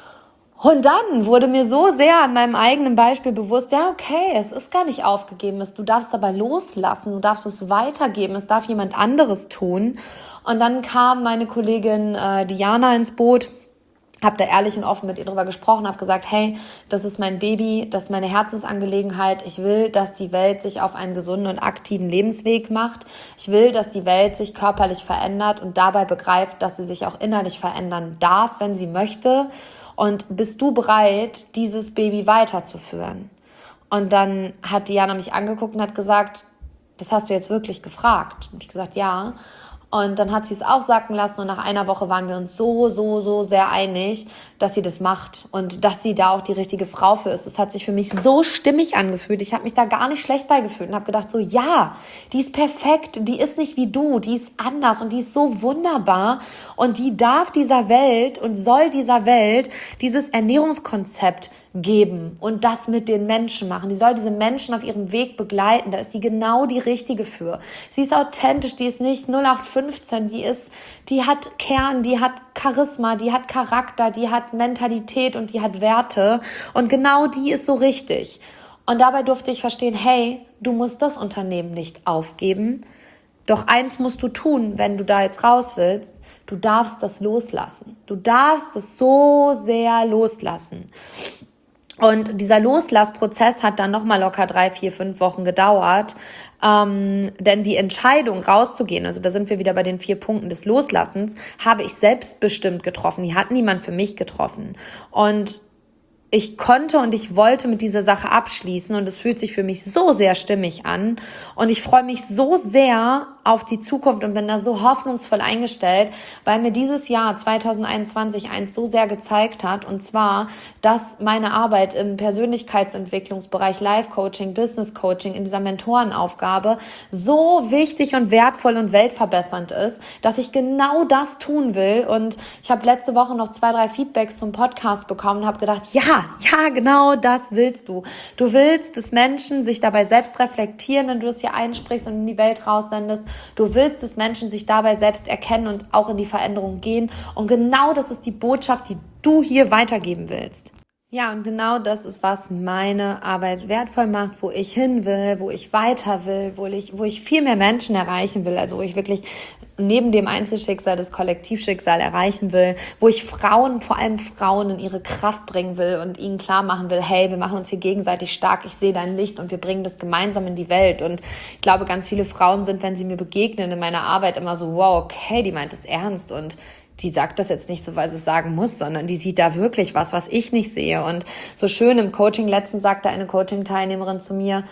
Und dann wurde mir so sehr an meinem eigenen Beispiel bewusst, ja okay, es ist gar nicht aufgegeben, du darfst dabei loslassen, du darfst es weitergeben, es darf jemand anderes tun. Und dann kam meine Kollegin äh, Diana ins Boot, habe da ehrlich und offen mit ihr drüber gesprochen, habe gesagt, hey, das ist mein Baby, das ist meine Herzensangelegenheit. Ich will, dass die Welt sich auf einen gesunden und aktiven Lebensweg macht. Ich will, dass die Welt sich körperlich verändert und dabei begreift, dass sie sich auch innerlich verändern darf, wenn sie möchte. Und bist du bereit, dieses Baby weiterzuführen? Und dann hat Diana mich angeguckt und hat gesagt, das hast du jetzt wirklich gefragt? Und ich gesagt, ja. Und dann hat sie es auch sacken lassen und nach einer Woche waren wir uns so, so, so sehr einig, dass sie das macht und dass sie da auch die richtige Frau für ist. Das hat sich für mich so stimmig angefühlt. Ich habe mich da gar nicht schlecht bei gefühlt und habe gedacht so, ja, die ist perfekt, die ist nicht wie du, die ist anders und die ist so wunderbar und die darf dieser Welt und soll dieser Welt dieses Ernährungskonzept geben und das mit den Menschen machen. Die soll diese Menschen auf ihrem Weg begleiten. Da ist sie genau die Richtige für. Sie ist authentisch, die ist nicht null acht fünfzehn, die ist, die hat Kern, die hat Charisma, die hat Charakter, die hat Mentalität und die hat Werte und genau die ist so richtig. Und dabei durfte ich verstehen, hey, du musst das Unternehmen nicht aufgeben. Doch eins musst du tun, wenn du da jetzt raus willst. Du darfst das loslassen. Du darfst es so sehr loslassen. Und dieser Loslassprozess hat dann nochmal locker drei, vier, fünf Wochen gedauert, ähm, denn die Entscheidung rauszugehen, also da sind wir wieder bei den vier Punkten des Loslassens, habe ich selbstbestimmt getroffen, die hat niemand für mich getroffen. Und ich konnte und ich wollte mit dieser Sache abschließen und es fühlt sich für mich so sehr stimmig an und ich freue mich so sehr auf die Zukunft und bin da so hoffnungsvoll eingestellt, weil mir dieses Jahr zwanzig einundzwanzig eins so sehr gezeigt hat und zwar, dass meine Arbeit im Persönlichkeitsentwicklungsbereich, Life-Coaching, Business-Coaching, in dieser Mentorenaufgabe so wichtig und wertvoll und weltverbessernd ist, dass ich genau das tun will und ich habe letzte Woche noch zwei, drei Feedbacks zum Podcast bekommen und habe gedacht, ja, ja, genau das willst du. Du willst, dass Menschen sich dabei selbst reflektieren, wenn du das hier einsprichst und in die Welt raussendest. Du willst, dass Menschen sich dabei selbst erkennen und auch in die Veränderung gehen. Und genau das ist die Botschaft, die du hier weitergeben willst. Ja, und genau das ist, was meine Arbeit wertvoll macht, wo ich hin will, wo ich weiter will, wo ich, wo ich viel mehr Menschen erreichen will, also wo ich wirklich neben dem Einzelschicksal das Kollektivschicksal erreichen will, wo ich Frauen, vor allem Frauen, in ihre Kraft bringen will und ihnen klar machen will, hey, wir machen uns hier gegenseitig stark, ich sehe dein Licht und wir bringen das gemeinsam in die Welt. Und ich glaube, ganz viele Frauen sind, wenn sie mir begegnen in meiner Arbeit, immer so, wow, okay, die meint es ernst und die sagt das jetzt nicht so, weil sie es sagen muss, sondern die sieht da wirklich was, was ich nicht sehe. Und so schön im Coaching, letztens sagte eine Coaching-Teilnehmerin zu mir,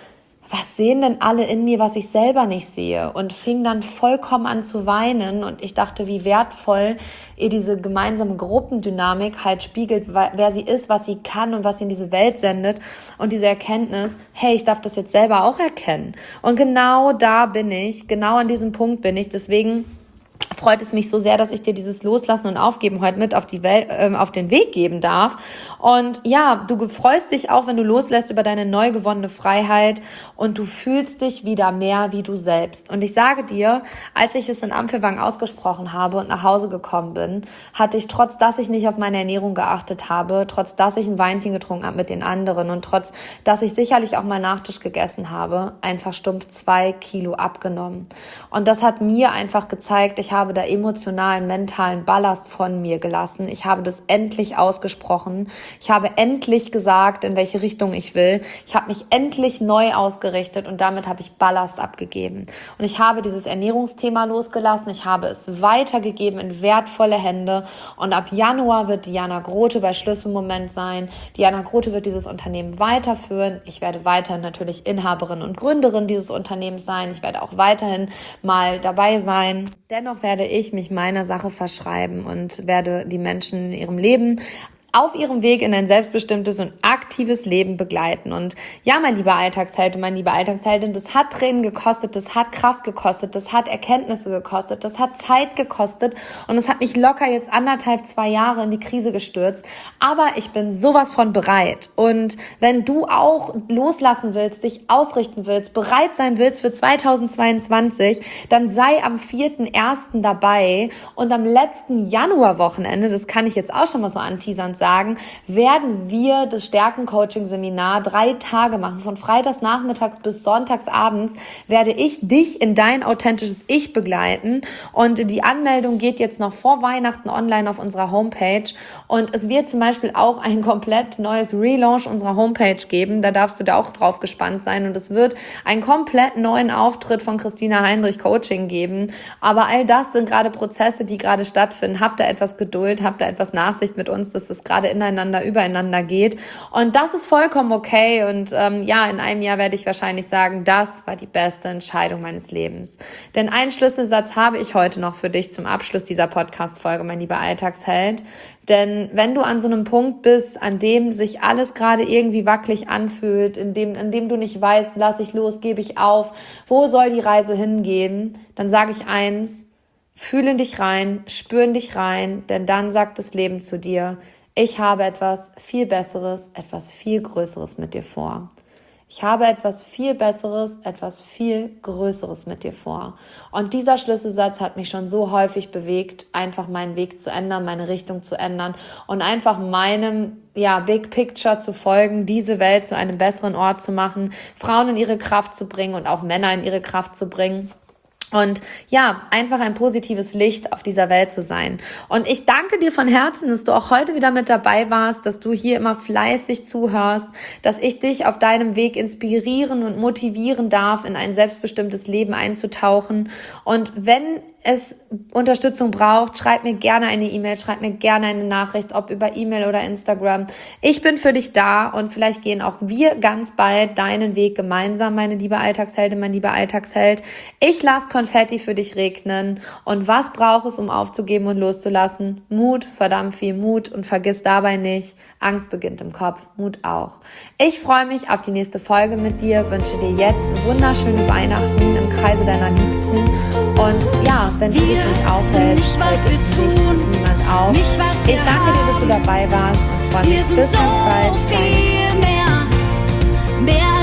was sehen denn alle in mir, was ich selber nicht sehe? Und fing dann vollkommen an zu weinen. Und ich dachte, wie wertvoll ihr diese gemeinsame Gruppendynamik halt spiegelt, wer sie ist, was sie kann und was sie in diese Welt sendet. Und diese Erkenntnis, hey, ich darf das jetzt selber auch erkennen. Und genau da bin ich, genau an diesem Punkt bin ich. Deswegen freut es mich so sehr, dass ich dir dieses Loslassen und Aufgeben heute mit auf die Welt, äh, auf den Weg geben darf. Und ja, du freust dich auch, wenn du loslässt über deine neu gewonnene Freiheit und du fühlst dich wieder mehr wie du selbst. Und ich sage dir, als ich es in Ampelwang ausgesprochen habe und nach Hause gekommen bin, hatte ich, trotz dass ich nicht auf meine Ernährung geachtet habe, trotz dass ich ein Weinchen getrunken habe mit den anderen und trotz dass ich sicherlich auch mal Nachtisch gegessen habe, einfach stumpf zwei Kilo abgenommen. Und das hat mir einfach gezeigt, ich habe da emotionalen, mentalen Ballast von mir gelassen. Ich habe das endlich ausgesprochen. Ich habe endlich gesagt, in welche Richtung ich will. Ich habe mich endlich neu ausgerichtet und damit habe ich Ballast abgegeben. Und ich habe dieses Ernährungsthema losgelassen. Ich habe es weitergegeben in wertvolle Hände. Und ab Januar wird Diana Grote bei Schlüsselmoment sein. Diana Grote wird dieses Unternehmen weiterführen. Ich werde weiterhin natürlich Inhaberin und Gründerin dieses Unternehmens sein. Ich werde auch weiterhin mal dabei sein. Dennoch werde ich mich meiner Sache verschreiben und werde die Menschen in ihrem Leben auf ihrem Weg in ein selbstbestimmtes und aktives Leben begleiten. Und ja, mein lieber Alltagsheld und meine liebe Alltagsheldin, das hat Tränen gekostet, das hat Kraft gekostet, das hat Erkenntnisse gekostet, das hat Zeit gekostet und es hat mich locker jetzt anderthalb, zwei Jahre in die Krise gestürzt. Aber ich bin sowas von bereit. Und wenn du auch loslassen willst, dich ausrichten willst, bereit sein willst für zweitausendzweiundzwanzig, dann sei am vierten ersten dabei und am letzten Januarwochenende, das kann ich jetzt auch schon mal so anteasern, sagen, werden wir das Stärken-Coaching-Seminar drei Tage machen. Von freitags nachmittags bis sonntags abends werde ich dich in dein authentisches Ich begleiten. Und die Anmeldung geht jetzt noch vor Weihnachten online auf unserer Homepage. Und es wird zum Beispiel auch ein komplett neues Relaunch unserer Homepage geben. Da darfst du da auch drauf gespannt sein. Und es wird einen komplett neuen Auftritt von Christina Heinrich Coaching geben. Aber all das sind gerade Prozesse, die gerade stattfinden. Habt da etwas Geduld, habt da etwas Nachsicht mit uns, dass es gerade ineinander, übereinander geht. Und das ist vollkommen okay. Und ähm, ja, in einem Jahr werde ich wahrscheinlich sagen, das war die beste Entscheidung meines Lebens. Denn einen Schlüsselsatz habe ich heute noch für dich zum Abschluss dieser Podcast-Folge, mein lieber Alltagsheld. Denn wenn du an so einem Punkt bist, an dem sich alles gerade irgendwie wackelig anfühlt, in dem, in dem du nicht weißt, lass ich los, gebe ich auf, wo soll die Reise hingehen, dann sage ich eins, fühle in dich rein, spür in dich rein, denn dann sagt das Leben zu dir, ich habe etwas viel Besseres, etwas viel Größeres mit dir vor. Ich habe etwas viel Besseres, etwas viel Größeres mit dir vor. Und dieser Schlüsselsatz hat mich schon so häufig bewegt, einfach meinen Weg zu ändern, meine Richtung zu ändern und einfach meinem ja, Big Picture zu folgen, diese Welt zu einem besseren Ort zu machen, Frauen in ihre Kraft zu bringen und auch Männer in ihre Kraft zu bringen. Und ja, einfach ein positives Licht auf dieser Welt zu sein. Und ich danke dir von Herzen, dass du auch heute wieder mit dabei warst, dass du hier immer fleißig zuhörst, dass ich dich auf deinem Weg inspirieren und motivieren darf, in ein selbstbestimmtes Leben einzutauchen. Und wenn es Unterstützung braucht, schreib mir gerne eine E-Mail, schreib mir gerne eine Nachricht, ob über E-Mail oder Instagram. Ich bin für dich da und vielleicht gehen auch wir ganz bald deinen Weg gemeinsam, meine liebe Alltagsheldin, mein lieber Alltagsheld. Ich lasse Konfetti für dich regnen. Und was braucht es, um aufzugeben und loszulassen? Mut, verdammt viel Mut und vergiss dabei nicht, Angst beginnt im Kopf, Mut auch. Ich freue mich auf die nächste Folge mit dir, wünsche dir jetzt wunderschöne Weihnachten im Kreise deiner Liebsten und ja, wenn du dich nicht aufhältst, hält dich niemand auf. Ich danke dir, dass du dabei warst und freue mich bis ganz bald.
Viel mehr, mehr